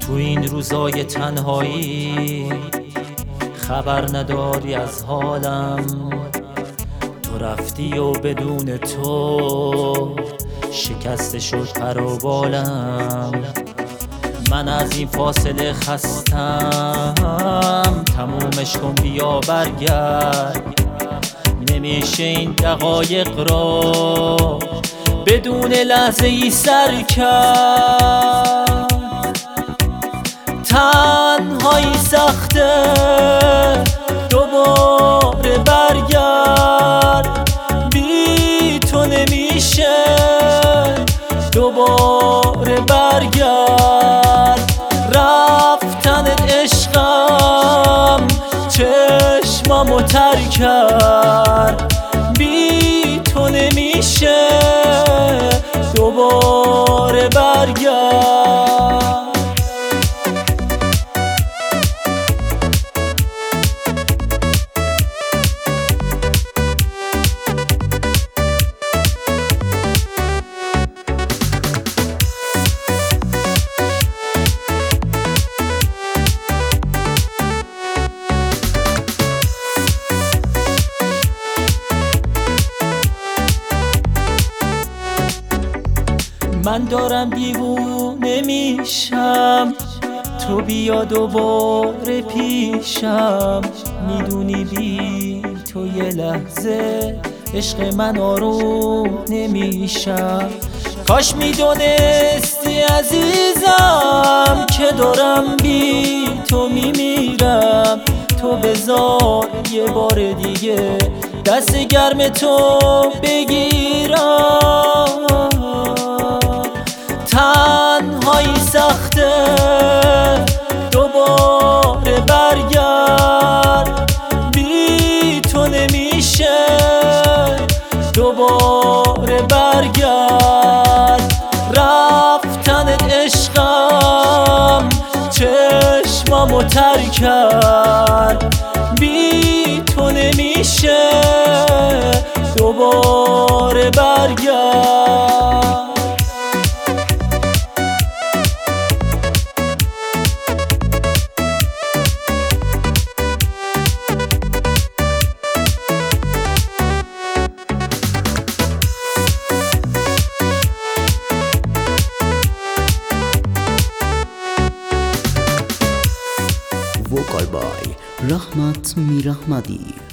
تو این روزای تنهایی خبر نداری از حالم. تو رفتی و بدون تو شکسته شد پر و بالم. من از این فاصله خستم، تمومش کن بیا برگرد. نمیشه این دقایق را بدون لحظه ای سر کرد. تنهایی سخته، دوباره برگرد. بی تو نمیشه، دوباره برگرد. رفتنت عشقم چشمامو تر کرد. بی تو نمیشه، دوباره برگرد. من دارم دیوونه میشم، تو بیا دوباره پیشم. میدونی بی تو یه لحظه عشق من آروم نمیشم. کاش میدونستی عزیزم که دارم بی تو میمیرم. تو بذار یه بار دیگه دست گرم تو بگیرم. تنهایی سخته، دوباره برگرد. بی تو نمیشه، دوباره برگرد. رفتنت عشقم چشمامو تر کرد. بی تو نمیشه، دوباره برگرد. Vocal by Rahmat Mir Ahmadi.